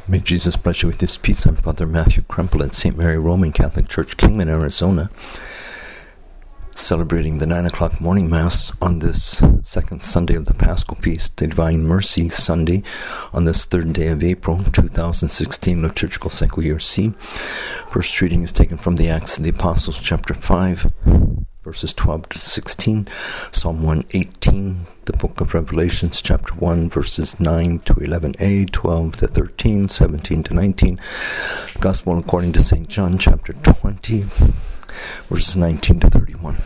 May Jesus bless you with this peace. I'm Father Matthew Krempel at St. Mary Roman Catholic Church, Kingman, Arizona, celebrating the 9 o'clock morning Mass on this second Sunday of the Paschal Feast, the Divine Mercy Sunday, on this third day of April, 2016, liturgical cycle year C. First reading is taken from the Acts of the Apostles, chapter 5, verses 12 to 16, Psalm 118, the book of Revelations, chapter 1, verses 9 to 11a, 12 to 13, 17 to 19, Gospel according to St. John, chapter 20, verses 19 to 31.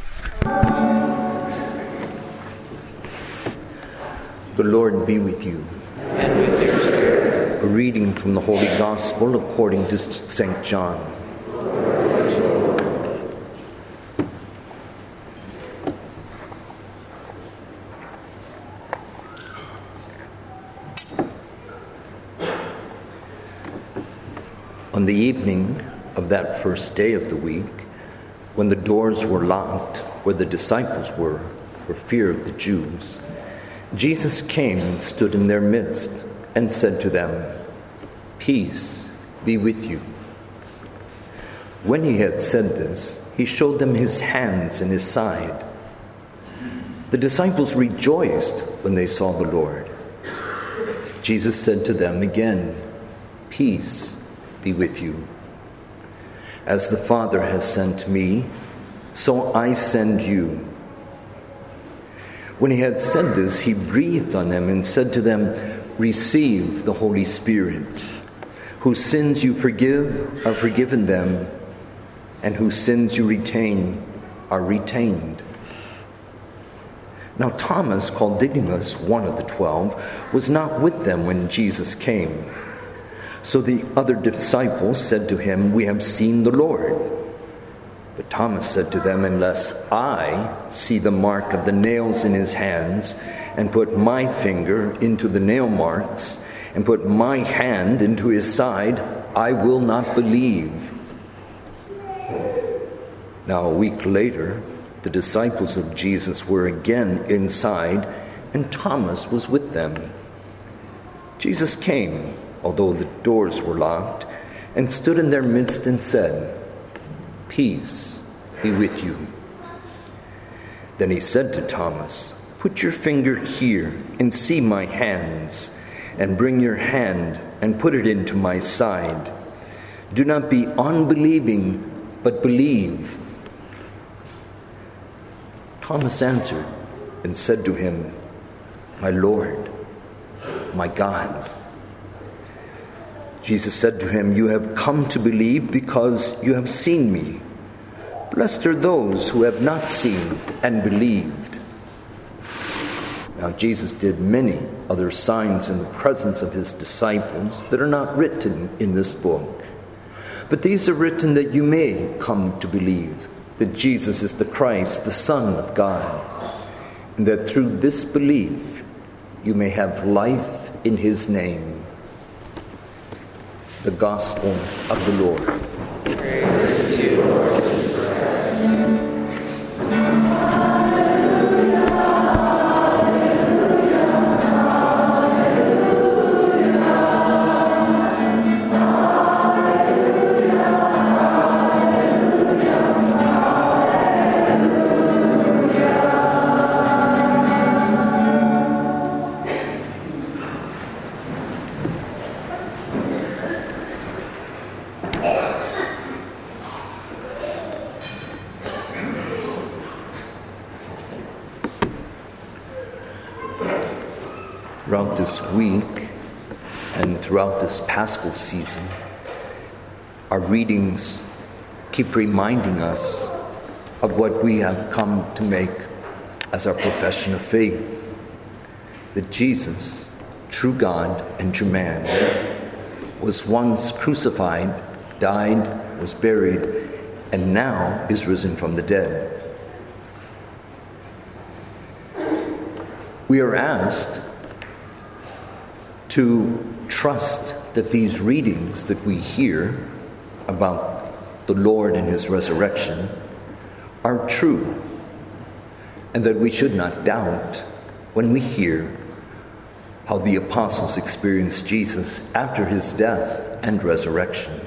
The Lord be with you. And with your spirit. A reading from the Holy Gospel according to St. John. On the evening of that first day of the week, when the doors were locked where the disciples were for fear of the Jews, Jesus came and stood in their midst and said to them, "Peace be with you." When he had said this, he showed them his hands and his side. The disciples rejoiced when they saw the Lord. Jesus said to them again, "Peace be with you. As the Father has sent me, so I send you." When he had said this, he breathed on them and said to them, "Receive the Holy Spirit. Whose sins you forgive are forgiven them, and whose sins you retain are retained." Now Thomas, called Didymus, one of the 12, was not with them when Jesus came. So the other disciples said to him, "We have seen the Lord." But Thomas said to them, "Unless I see the mark of the nails in his hands, and put my finger into the nail marks, and put my hand into his side, I will not believe." Now a week later, the disciples of Jesus were again inside, and Thomas was with them. Jesus came, although the doors were locked, and stood in their midst and said, "Peace be with you." Then he said to Thomas, "Put your finger here and see my hands, and bring your hand and put it into my side. Do not be unbelieving, but believe." Thomas answered and said to him, "My Lord, my God." Jesus said to him, "You have come to believe because you have seen me. Blessed are those who have not seen and believed." Now Jesus did many other signs in the presence of his disciples that are not written in this book. But these are written that you may come to believe that Jesus is the Christ, the Son of God, and that through this belief you may have life in his name. The Gospel of the Lord. Praise to you, Lord Jesus Christ. Throughout this week and throughout this Paschal season, our readings keep reminding us of what we have come to make as our profession of faith, that Jesus, true God and true man, was once crucified, died, was buried, and now is risen from the dead. We are asked to trust that these readings that we hear about the Lord and his resurrection are true, and that we should not doubt when we hear how the apostles experienced Jesus after his death and resurrection.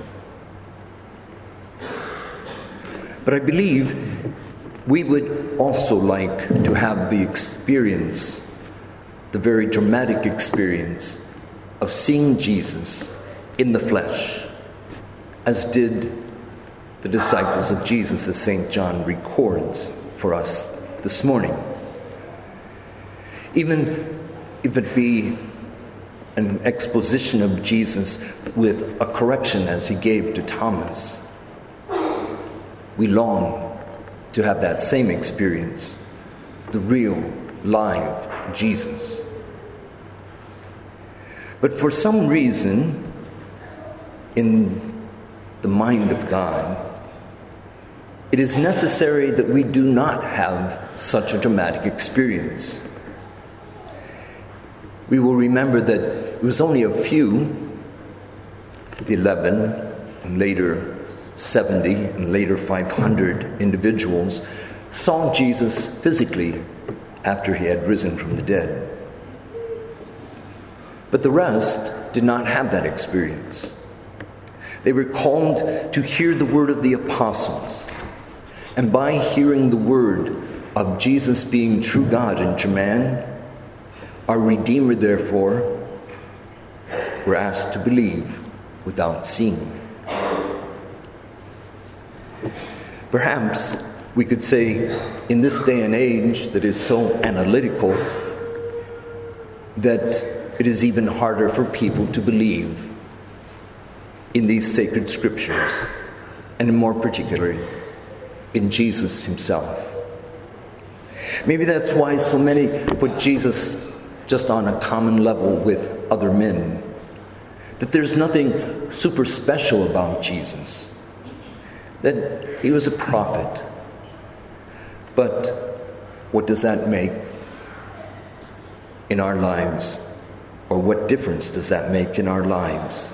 But I believe we would also like to have the experience, the very dramatic experience of seeing Jesus in the flesh, as did the disciples of Jesus, as St. John records for us this morning. Even if it be an exposition of Jesus with a correction as he gave to Thomas, we long to have that same experience, the real, live Jesus. But for some reason, in the mind of God, it is necessary that we do not have such a dramatic experience. We will remember that it was only a few, the 11, and later 70, and later 500 individuals, saw Jesus physically after he had risen from the dead. But the rest did not have that experience. They were called to hear the word of the apostles. And by hearing the word of Jesus being true God and true man, our Redeemer, therefore, were asked to believe without seeing. Perhaps we could say, in this day and age that is so analytical, that it is even harder for people to believe in these sacred scriptures, and more particularly in Jesus himself. Maybe that's why so many put Jesus just on a common level with other men, that there's nothing super special about Jesus, that he was a prophet. But what does that make in our lives? Or what difference does that make in our lives?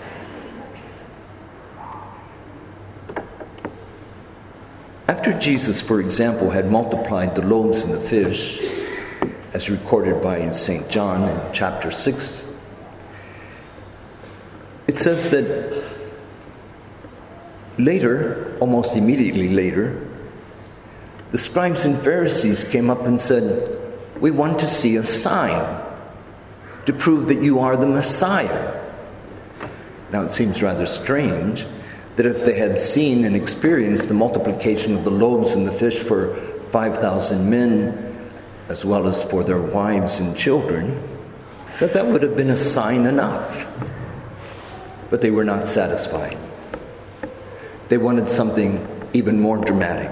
After Jesus, for example, had multiplied the loaves and the fish, as recorded by St. John in chapter 6, it says that later, almost immediately later, the scribes and Pharisees came up and said, "We want to see a sign to prove that you are the Messiah." Now it seems rather strange that if they had seen and experienced the multiplication of the loaves and the fish for 5,000 men, as well as for their wives and children, that would have been a sign enough. But they were not satisfied. They wanted something even more dramatic.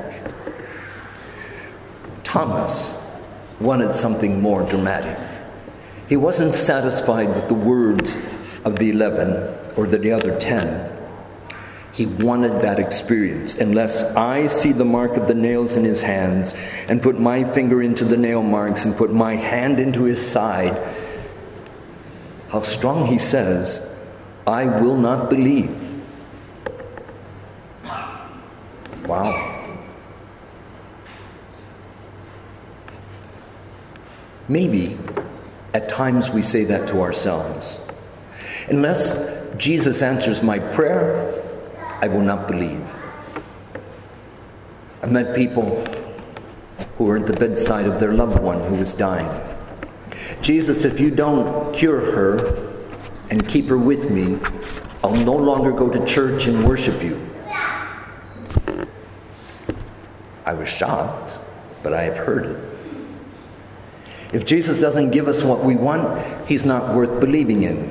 Thomas wanted something more dramatic. He wasn't satisfied with the words of the 11 or the other 10. He wanted that experience. "Unless I see the mark of the nails in his hands, and put my finger into the nail marks, and put my hand into his side," how strong he says, "I will not believe." Wow. Maybe at times we say that to ourselves. Unless Jesus answers my prayer, I will not believe. I've met people who were at the bedside of their loved one who was dying. "Jesus, if you don't cure her and keep her with me, I'll no longer go to church and worship you." I was shocked, but I have heard it. If Jesus doesn't give us what we want, he's not worth believing in.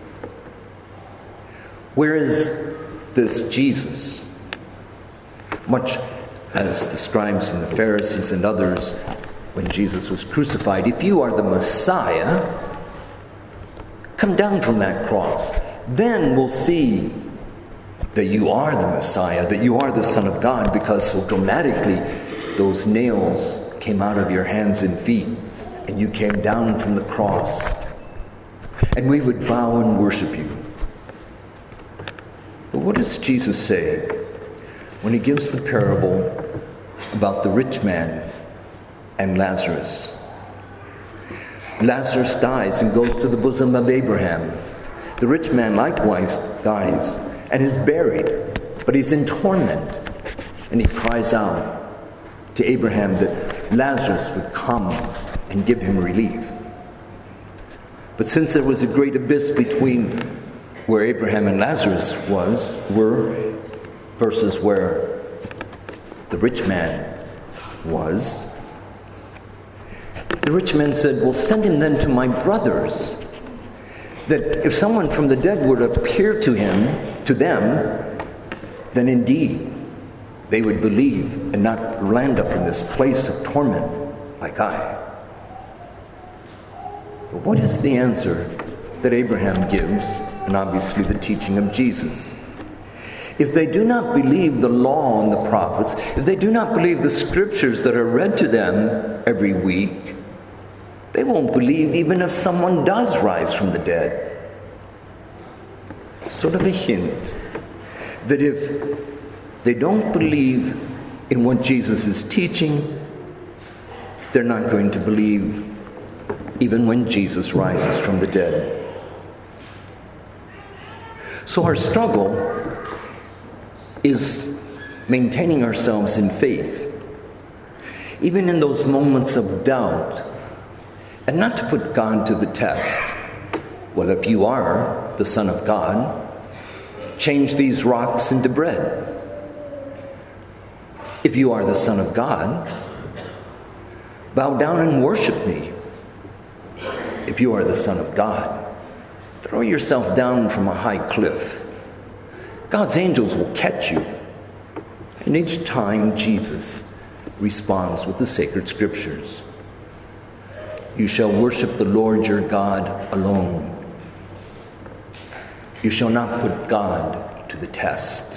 Where is this Jesus? Much as the scribes and the Pharisees and others, when Jesus was crucified, "If you are the Messiah, come down from that cross. Then we'll see that you are the Messiah, that you are the Son of God, because so dramatically those nails came out of your hands and feet, and you came down from the cross, and we would bow and worship you." But what does Jesus say when he gives the parable about the rich man and Lazarus? Lazarus dies and goes to the bosom of Abraham. The rich man likewise dies and is buried, but he's in torment. And he cries out to Abraham that Lazarus would come and give him relief. But since there was a great abyss between where Abraham and Lazarus were versus where the rich man was, the rich man said, well, send him then to my brothers, that if someone from the dead would appear to them, then indeed they would believe and not land up in this place of torment like I. But what is the answer that Abraham gives, and obviously the teaching of Jesus? If they do not believe the law and the prophets, if they do not believe the scriptures that are read to them every week, they won't believe even if someone does rise from the dead. Sort of a hint that if they don't believe in what Jesus is teaching, they're not going to believe even when Jesus rises from the dead. So our struggle is maintaining ourselves in faith, even in those moments of doubt, and not to put God to the test. Well, if you are the Son of God, change these rocks into bread. If you are the Son of God, bow down and worship me. If you are the Son of God, throw yourself down from a high cliff. God's angels will catch you. And each time Jesus responds with the sacred scriptures. You shall worship the Lord your God alone. You shall not put God to the test.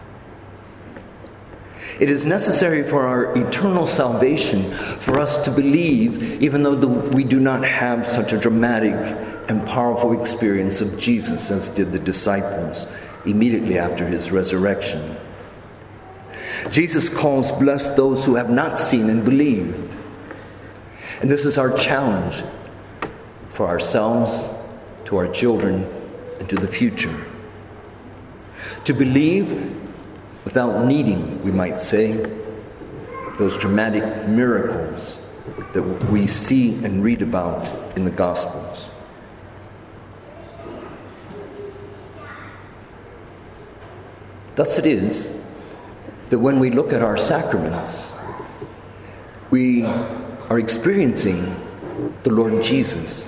It is necessary for our eternal salvation for us to believe, even though we do not have such a dramatic and powerful experience of Jesus as did the disciples immediately after his resurrection. Jesus calls blessed those who have not seen and believed. And this is our challenge for ourselves, to our children, and to the future. To believe without needing, we might say, those dramatic miracles that we see and read about in the Gospels. Thus it is that when we look at our sacraments, we are experiencing the Lord Jesus,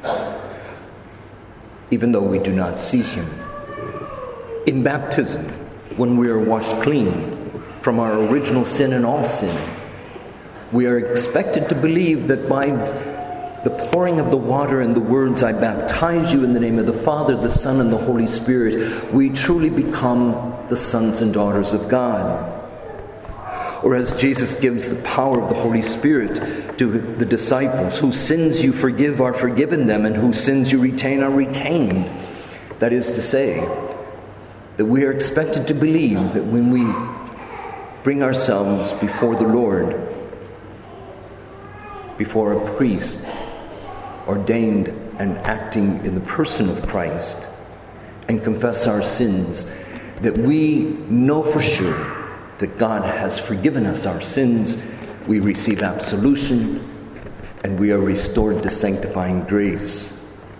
even though we do not see him. In baptism, when we are washed clean from our original sin and all sin, we are expected to believe that by the pouring of the water and the words, I baptize you in the name of the Father, the Son, and the Holy Spirit, we truly become the sons and daughters of God. Or as Jesus gives the power of the Holy Spirit to the disciples, whose sins you forgive are forgiven them, and whose sins you retain are retained. That is to say, that we are expected to believe that when we bring ourselves before the Lord, before a priest, ordained and acting in the person of Christ, and confess our sins, that we know for sure that God has forgiven us our sins, we receive absolution, and we are restored to sanctifying grace.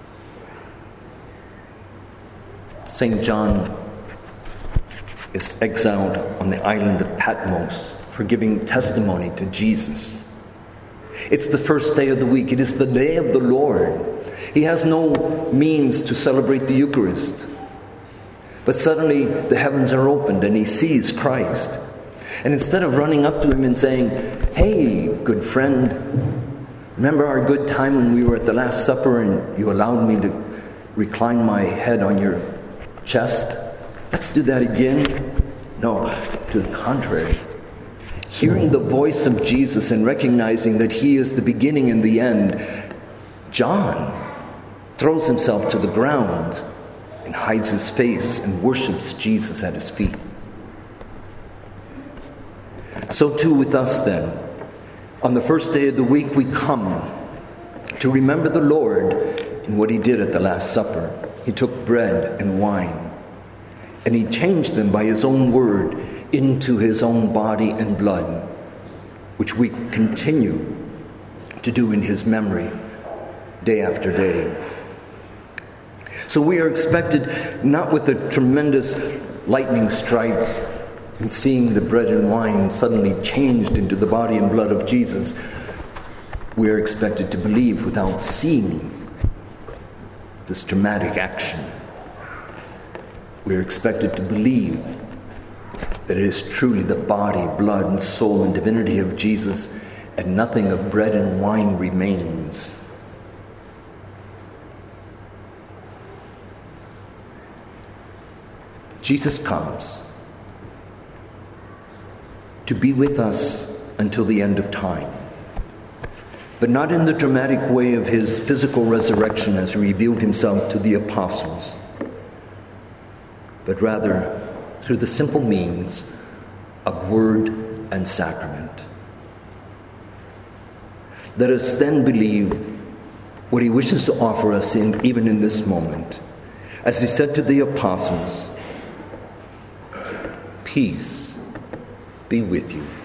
St. John is exiled on the island of Patmos for giving testimony to Jesus. It's the first day of the week. It is the day of the Lord. He has no means to celebrate the Eucharist. But suddenly the heavens are opened and he sees Christ. And instead of running up to him and saying, hey, good friend, remember our good time when we were at the Last Supper and you allowed me to recline my head on your chest? Let's do that again. No, to the contrary. Hearing the voice of Jesus and recognizing that he is the beginning and the end, John throws himself to the ground and hides his face and worships Jesus at his feet. So too with us then. On the first day of the week we come to remember the Lord in what he did at the Last Supper. He took bread and wine, and he changed them by his own word into his own body and blood, which we continue to do in his memory day after day. So we are expected not with a tremendous lightning strike and seeing the bread and wine suddenly changed into the body and blood of Jesus. We are expected to believe without seeing this dramatic action. We are expected to believe that it is truly the body, blood, and soul and divinity of Jesus, and nothing of bread and wine remains. Jesus comes to be with us until the end of time, but not in the dramatic way of his physical resurrection as he revealed himself to the apostles, but rather through the simple means of word and sacrament. Let us then believe what he wishes to offer us even in this moment. As he said to the apostles, "Peace be with you."